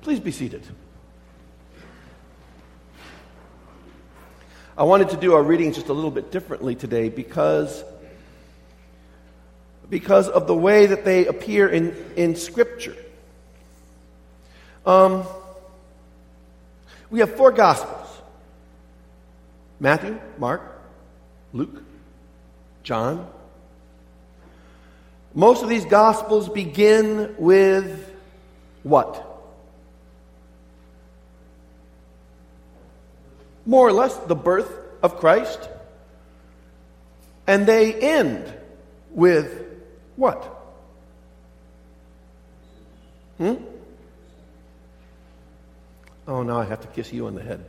Please be seated. I wanted to do our readings just a little bit differently today because of the way that they appear in Scripture. We have 4 Gospels: Matthew, Mark, Luke, John. Most of these Gospels begin with what? More or less the birth of Christ. And they end with what? Oh, now I have to kiss you on the head.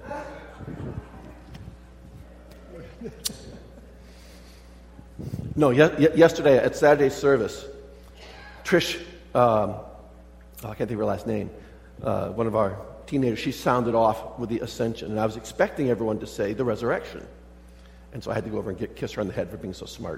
No, yesterday at Saturday's service, Trish, I can't think of her last name, one of our teenagers, she sounded off with the ascension, and I was expecting everyone to say the resurrection. And so I had to go over and kiss her on the head for being so smart.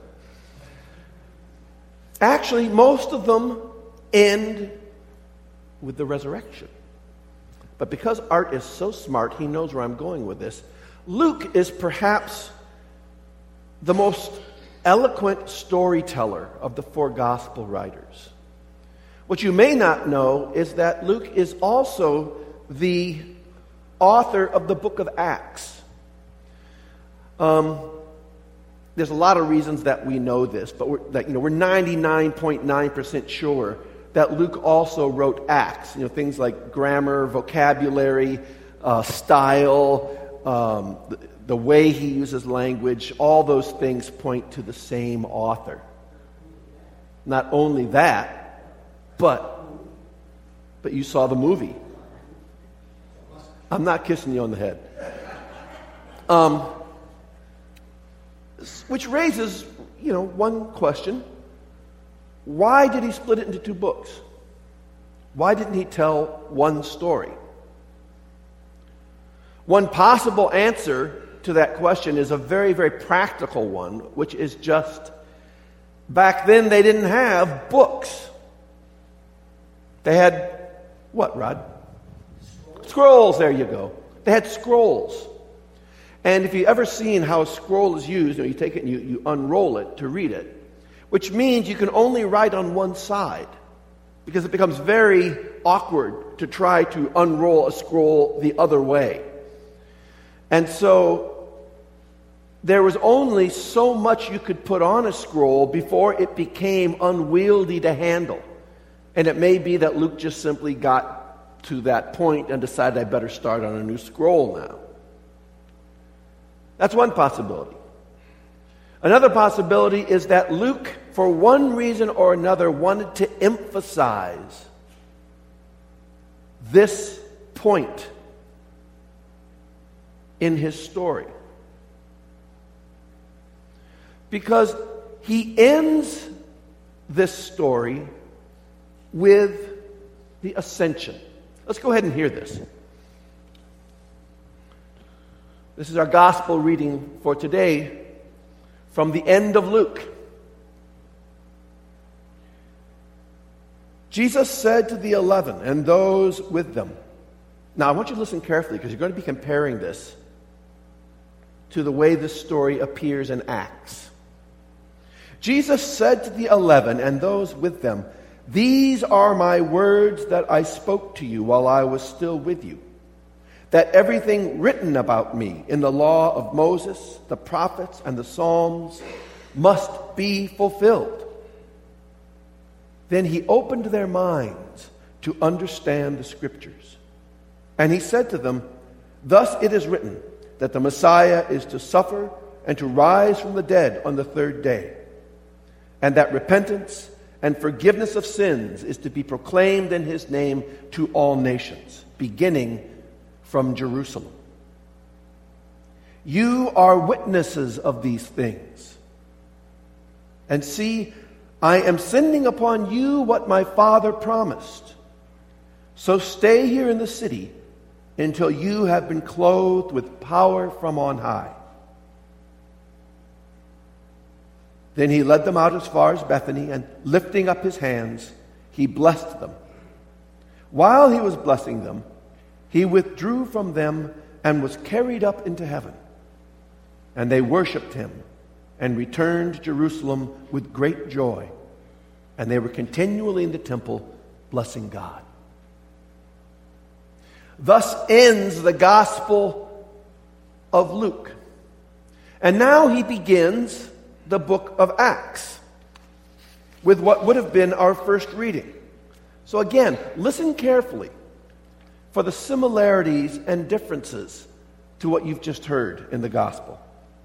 Actually, most of them end with the resurrection. But because Art is so smart, he knows where I'm going with this. Luke is perhaps the most eloquent storyteller of the 4 gospel writers. What you may not know is that Luke is also the author of the book of Acts. There's a lot of reasons that we know this, but we're 99.9% sure that Luke also wrote Acts. Things like grammar, vocabulary, style, the way he uses language, all those things point to the same author. Not only that, but you saw the movie. I'm not kissing you on the head. Which raises, one question. Why did he split it into 2 books? Why didn't he tell one story? One possible answer to that question is a very, very practical one, which is just, back then they didn't have books. They had, what, Rod? Scrolls, there you go. They had scrolls. And if you've ever seen how a scroll is used, you take it and you unroll it to read it, which means you can only write on one side, because it becomes very awkward to try to unroll a scroll the other way. And so there was only so much you could put on a scroll before it became unwieldy to handle. And it may be that Luke just simply got to that point and decided, I better start on a new scroll now. That's one possibility. Another possibility is that Luke, for one reason or another, wanted to emphasize this point in his story. Because he ends this story with the ascension. Let's go ahead and hear this. This is our gospel reading for today from the end of Luke. Jesus said to the 11 and those with them. Now, I want you to listen carefully because you're going to be comparing this to the way this story appears in Acts. Jesus said to the 11 and those with them, "These are my words that I spoke to you while I was still with you, that everything written about me in the law of Moses, the prophets, and the Psalms must be fulfilled." Then he opened their minds to understand the Scriptures. And he said to them, "Thus it is written, that the Messiah is to suffer and to rise from the dead on the 3rd day, and that repentance and forgiveness of sins is to be proclaimed in his name to all nations, beginning from Jerusalem. You are witnesses of these things. And see, I am sending upon you what my Father promised. So stay here in the city until you have been clothed with power from on high." Then he led them out as far as Bethany, and lifting up his hands, he blessed them. While he was blessing them, he withdrew from them and was carried up into heaven. And they worshipped him and returned to Jerusalem with great joy. And they were continually in the temple blessing God. Thus ends the Gospel of Luke. And now he begins the book of Acts with what would have been our first reading. So again, listen carefully for the similarities and differences to what you've just heard in the Gospel.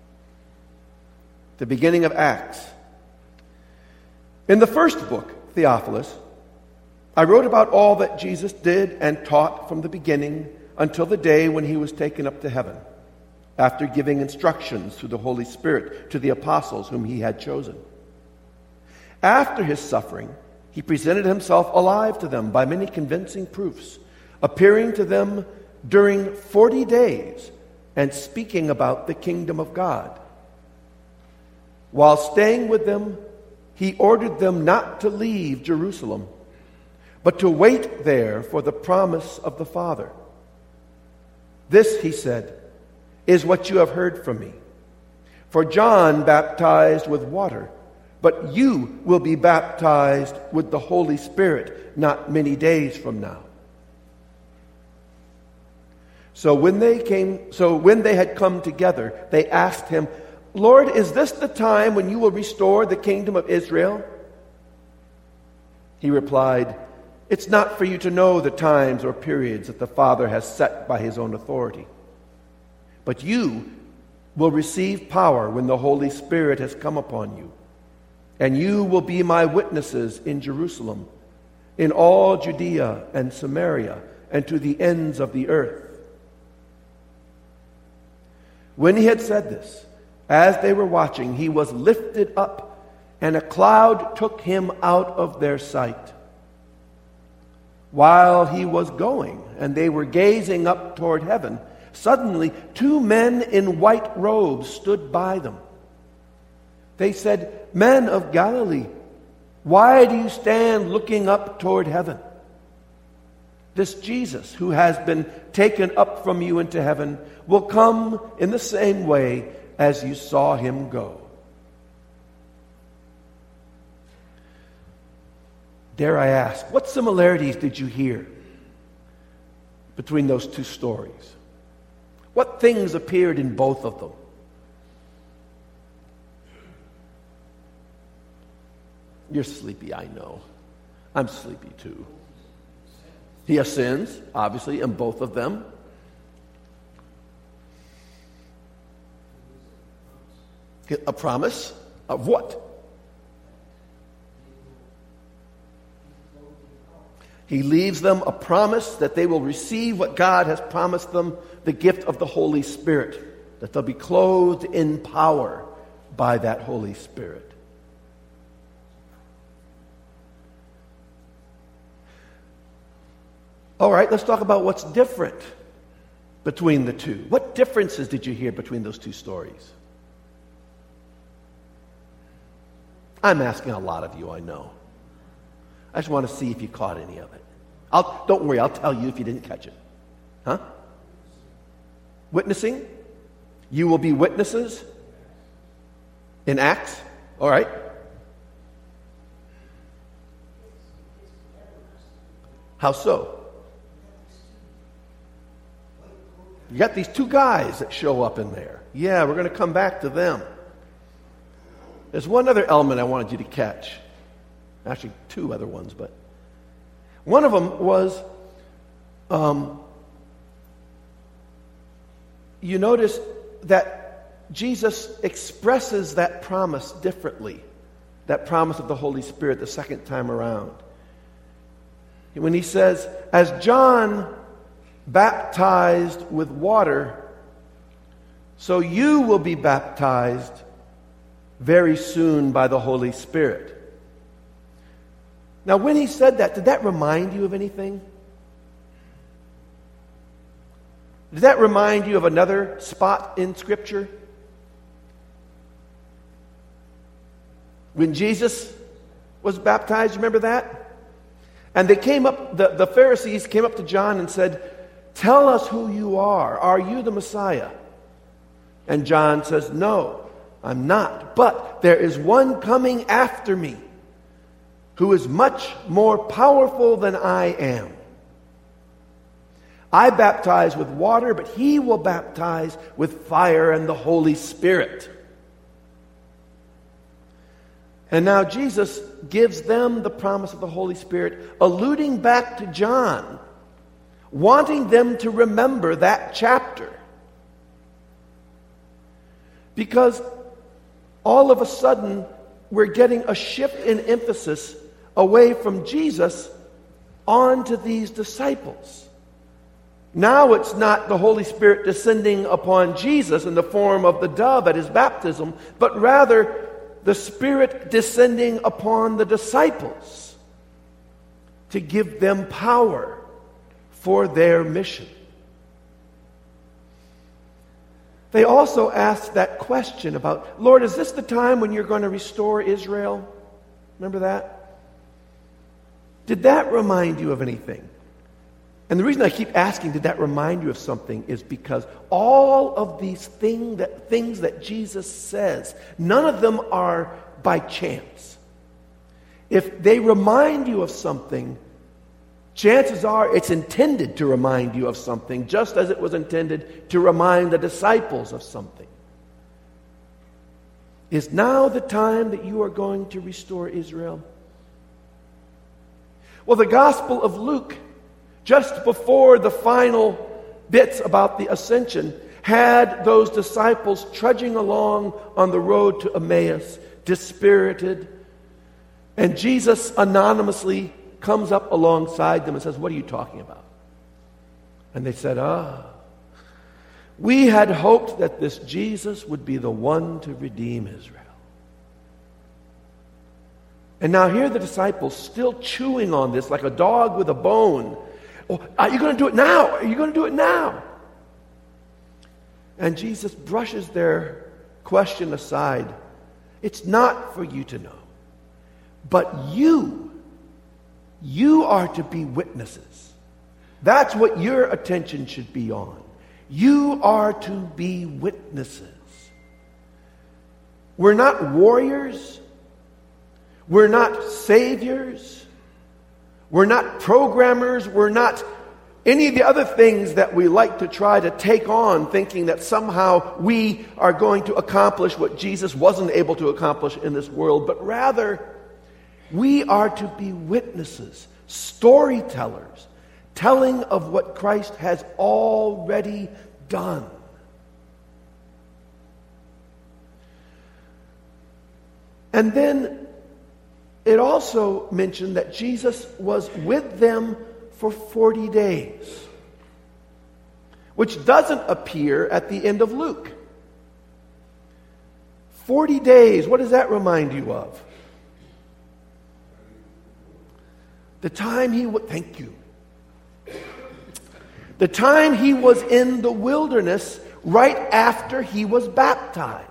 The beginning of Acts. In the first book, Theophilus, I wrote about all that Jesus did and taught from the beginning until the day when he was taken up to heaven, after giving instructions through the Holy Spirit to the apostles whom he had chosen. After his suffering, he presented himself alive to them by many convincing proofs, appearing to them during 40 days and speaking about the kingdom of God. While staying with them, he ordered them not to leave Jerusalem, but to wait there for the promise of the Father. This, he said, is what you have heard from me. For John baptized with water, but you will be baptized with the Holy Spirit not many days from now. So when they had come together, they asked him, Lord, is this the time when you will restore the kingdom of Israel? He replied, it's not for you to know the times or periods that the Father has set by his own authority. But you will receive power when the Holy Spirit has come upon you. And you will be my witnesses in Jerusalem, in all Judea and Samaria, and to the ends of the earth. When he had said this, as they were watching, he was lifted up, and a cloud took him out of their sight. While he was going, and they were gazing up toward heaven, suddenly 2 men in white robes stood by them. They said, Men of Galilee, why do you stand looking up toward heaven? This Jesus, who has been taken up from you into heaven, will come in the same way as you saw him go. Dare I ask, what similarities did you hear between those two stories? What things appeared in both of them? You're sleepy, I know. I'm sleepy too. He has sins, obviously, in both of them. A promise of what? He leaves them a promise that they will receive what God has promised them, the gift of the Holy Spirit, that they'll be clothed in power by that Holy Spirit. All right, let's talk about what's different between the two. What differences did you hear between those two stories? I'm asking a lot of you, I know. I just want to see if you caught any of it. Don't worry, I'll tell you if you didn't catch it. Huh? Witnessing? You will be witnesses in Acts? All right. How so? You got these 2 guys that show up in there. Yeah, we're going to come back to them. There's one other element I wanted you to catch. Actually, 2 other ones, but one of them was, you notice that Jesus expresses that promise differently, that promise of the Holy Spirit the second time around. When he says, as John baptized with water, so you will be baptized very soon by the Holy Spirit. Now, when he said that, did that remind you of anything? Did that remind you of another spot in Scripture? When Jesus was baptized, remember that? And they came up, the Pharisees came up to John and said, "Tell us who you are. Are you the Messiah?" And John says, "No, I'm not. But there is one coming after me who is much more powerful than I am. I baptize with water, but he will baptize with fire and the Holy Spirit." And now Jesus gives them the promise of the Holy Spirit, alluding back to John, wanting them to remember that chapter. Because all of a sudden, we're getting a shift in emphasis away from Jesus onto these disciples. Now it's not the Holy Spirit descending upon Jesus in the form of the dove at his baptism, but rather the Spirit descending upon the disciples to give them power for their mission. They also asked that question about, "Lord, is this the time when you're going to restore Israel?" Remember that? Did that remind you of anything? And the reason I keep asking, did that remind you of something, is because all of these things that Jesus says, none of them are by chance. If they remind you of something, chances are it's intended to remind you of something, just as it was intended to remind the disciples of something. Is now the time that you are going to restore Israel? Well, the Gospel of Luke, just before the final bits about the ascension, had those disciples trudging along on the road to Emmaus, dispirited. And Jesus anonymously comes up alongside them and says, "What are you talking about?" And they said, "We had hoped that this Jesus would be the one to redeem Israel." And now here are the disciples still chewing on this like a dog with a bone. "Oh, are you going to do it now? Are you going to do it now?" And Jesus brushes their question aside. "It's not for you to know. But you are to be witnesses." That's what your attention should be on. You are to be witnesses. We're not warriors. We're not saviors. We're not programmers. We're not any of the other things that we like to try to take on, thinking that somehow we are going to accomplish what Jesus wasn't able to accomplish in this world. But rather, we are to be witnesses, storytellers, telling of what Christ has already done. And then it also mentioned that Jesus was with them for 40 days, which doesn't appear at the end of Luke. 40 days, what does that remind you of? The time thank you. The time he was in the wilderness right after he was baptized.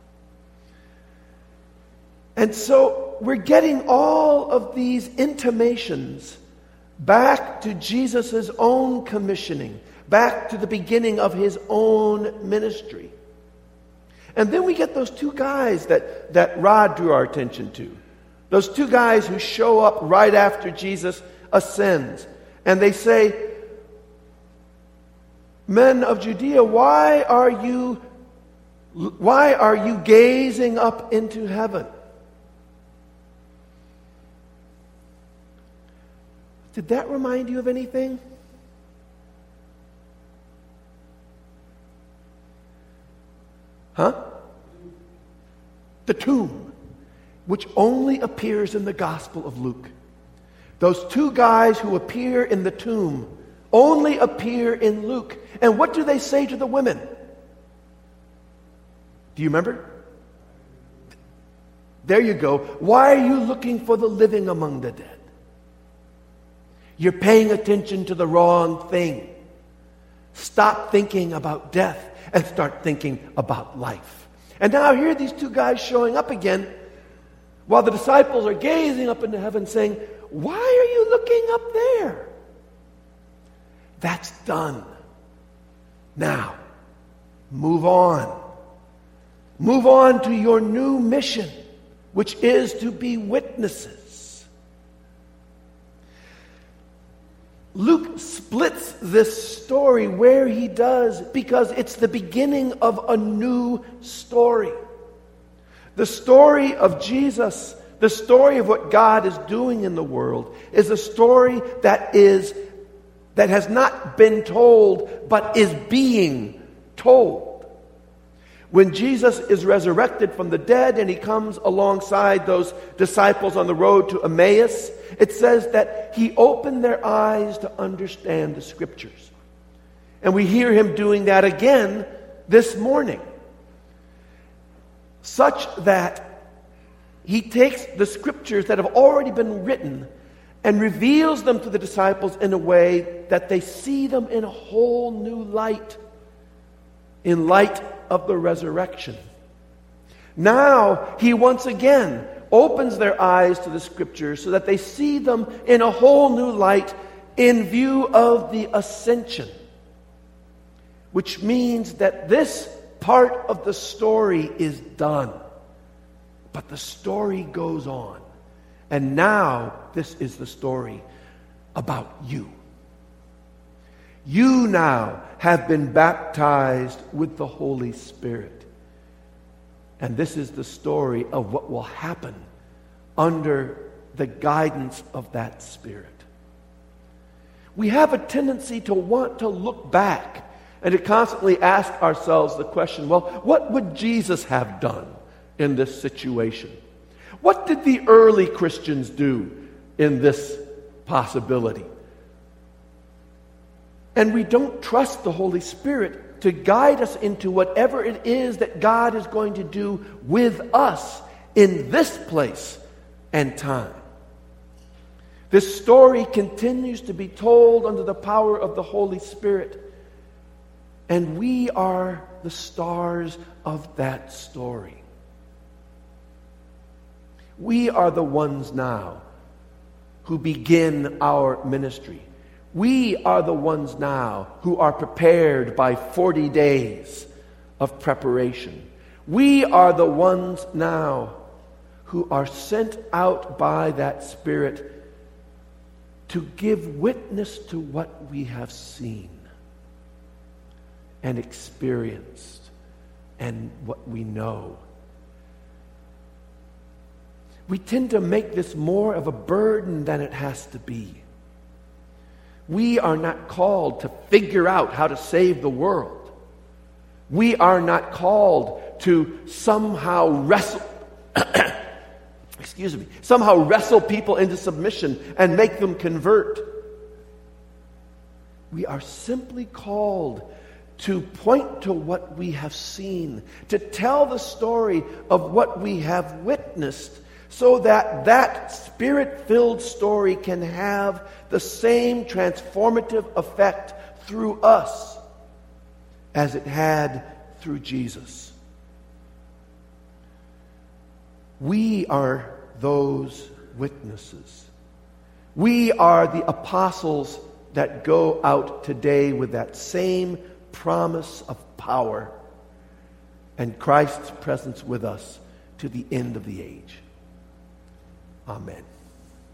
And so we're getting all of these intimations back to Jesus' own commissioning, back to the beginning of his own ministry. And then we get those two guys that Rod drew our attention to. Those two guys who show up right after Jesus ascends. And they say, "Men of Judea, why are you gazing up into heaven?" Did that remind you of anything? The tomb, which only appears in the Gospel of Luke. Those two guys who appear in the tomb only appear in Luke. And what do they say to the women? Do you remember? There you go. "Why are you looking for the living among the dead? You're paying attention to the wrong thing. Stop thinking about death and start thinking about life." And now here are these two guys showing up again while the disciples are gazing up into heaven saying, why are you looking up there? That's done. Now, move on. Move on to your new mission, which is to be witnesses. Luke splits this story where he does because it's the beginning of a new story. The story of Jesus, the story of what God is doing in the world, is a story that has not been told, but is being told. When Jesus is resurrected from the dead and he comes alongside those disciples on the road to Emmaus, it says that he opened their eyes to understand the Scriptures. And we hear him doing that again this morning. Such that he takes the Scriptures that have already been written and reveals them to the disciples in a way that they see them in a whole new light. In light of the resurrection. Now, he once again opens their eyes to the Scriptures so that they see them in a whole new light in view of the ascension. Which means that this part of the story is done. But the story goes on. And now, this is the story about you. You now have been baptized with the Holy Spirit. And this is the story of what will happen under the guidance of that Spirit. We have a tendency to want to look back and to constantly ask ourselves the question, well, what would Jesus have done in this situation? What did the early Christians do in this possibility? And we don't trust the Holy Spirit to guide us into whatever it is that God is going to do with us in this place and time. This story continues to be told under the power of the Holy Spirit. And we are the stars of that story. We are the ones now who begin our ministry. We are the ones now who are prepared by 40 days of preparation. We are the ones now who are sent out by that Spirit to give witness to what we have seen and experienced and what we know. We tend to make this more of a burden than it has to be. We are not called to figure out how to save the world. We are not called to somehow wrestle people into submission and make them convert. We are simply called to point to what we have seen, to tell the story of what we have witnessed, so that that Spirit-filled story can have the same transformative effect through us as it had through Jesus. We are those witnesses. We are the apostles that go out today with that same promise of power and Christ's presence with us to the end of the age. Amen.